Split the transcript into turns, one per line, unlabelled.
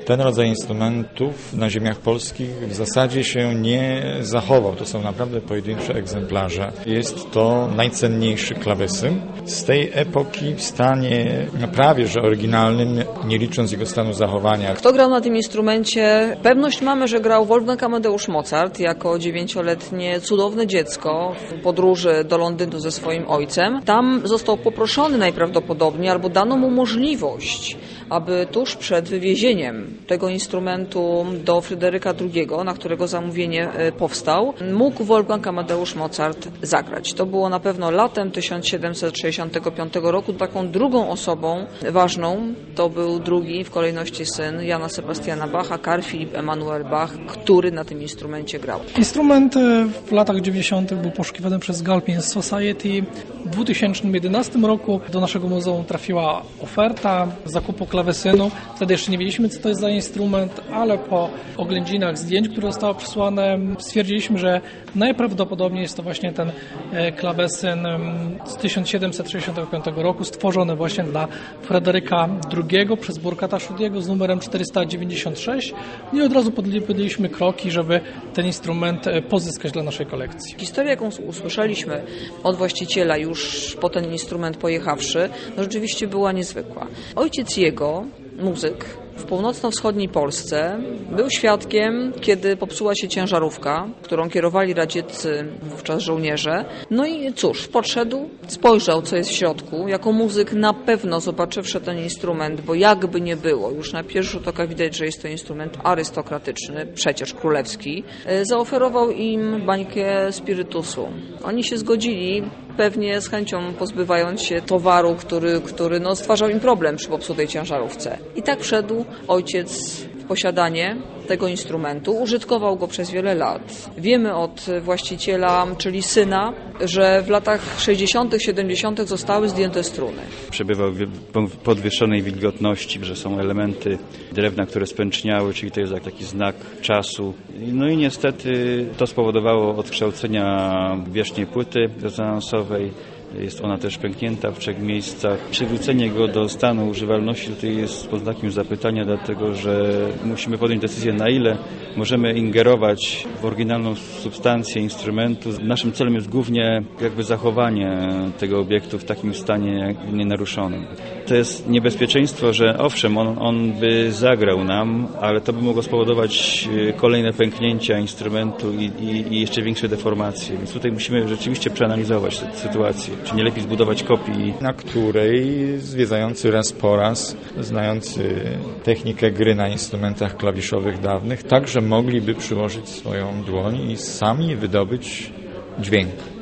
ten rodzaj instrumentów na ziemiach polskich w zasadzie się nie zachował. To są naprawdę pojedyncze egzemplarze. Jest to najcenniejszy klawesyn z tej epoki w stanie prawie że oryginalnym, nie licząc jego stanu zachowania.
Kto grał na tym instrumencie? Pewność mamy, że grał Wolfgang Amadeusz Mozart jako 9-letnie cudowne dziecko w podróży do Londynu ze swoim ojcem. Tam został poproszony najprawdopodobniej, albo dano mu możliwość, aby tuż przed wywiezieniem tego instrumentu do Fryderyka II, na którego zamówienie powstał, mógł Wolfgang Amadeusz Mozart zagrać. To było na pewno latem 1765 roku. Taką drugą osobą ważną to był drugi w kolejności syn Jana Sebastiana Bacha, Karl Philipp Emanuel Bach, który na tym instrumencie grał.
Instrument w latach 90. był poszukiwany przez Galpin Society. W 2011 roku do naszego muzeum trafiła oferta zakupu klawesynu. Wtedy jeszcze nie wiedzieliśmy, co to jest za instrument, ale po oględzinach zdjęć, które zostały przysłane, stwierdziliśmy, że najprawdopodobniej jest to właśnie ten klawesyn z 1765 roku, stworzony właśnie dla Fryderyka II przez Burkhardta Schudiego z numerem 496 i od razu podjęliśmy kroki, żeby ten instrument pozyskać dla naszej kolekcji.
Historia, jaką usłyszeliśmy od właściciela już po ten instrument pojechawszy, no rzeczywiście była niezwykła. Ojciec jego, muzyk, w północno-wschodniej Polsce był świadkiem, kiedy popsuła się ciężarówka, którą kierowali radzieccy wówczas żołnierze. No i cóż, podszedł, spojrzał, co jest w środku. Jako muzyk na pewno zobaczywszy ten instrument, bo jakby nie było, już na pierwszy rzut oka widać, że jest to instrument arystokratyczny, przecież królewski, zaoferował im bańkę spirytusu. Oni się zgodzili, pewnie z chęcią pozbywając się towaru, który stwarzał im problem przy popsutej ciężarówce. I tak wszedł ojciec w posiadanie tego instrumentu, użytkował go przez wiele lat. Wiemy od właściciela, czyli syna, że w latach 60., 70. zostały zdjęte struny.
Przebywał w podwieszonej wilgotności, że są elementy drewna, które spęczniały, czyli to jest jak taki znak czasu. No i niestety to spowodowało odkształcenia wierzchniej płyty rezonansowej. Jest ona też pęknięta w 3 miejscach. Przywrócenie go do stanu używalności tutaj jest pod znakiem zapytania, dlatego że musimy podjąć decyzję, na ile możemy ingerować w oryginalną substancję instrumentu. Naszym celem jest głównie zachowanie tego obiektu w takim stanie nienaruszonym. To jest niebezpieczeństwo, że owszem, on by zagrał nam, ale to by mogło spowodować kolejne pęknięcia instrumentu i jeszcze większe deformacje. Więc tutaj musimy rzeczywiście przeanalizować tę sytuację. Czy nie lepiej zbudować kopii,
na której zwiedzający raz po raz, znający technikę gry na instrumentach klawiszowych dawnych, także mogliby przyłożyć swoją dłoń i sami wydobyć dźwięk.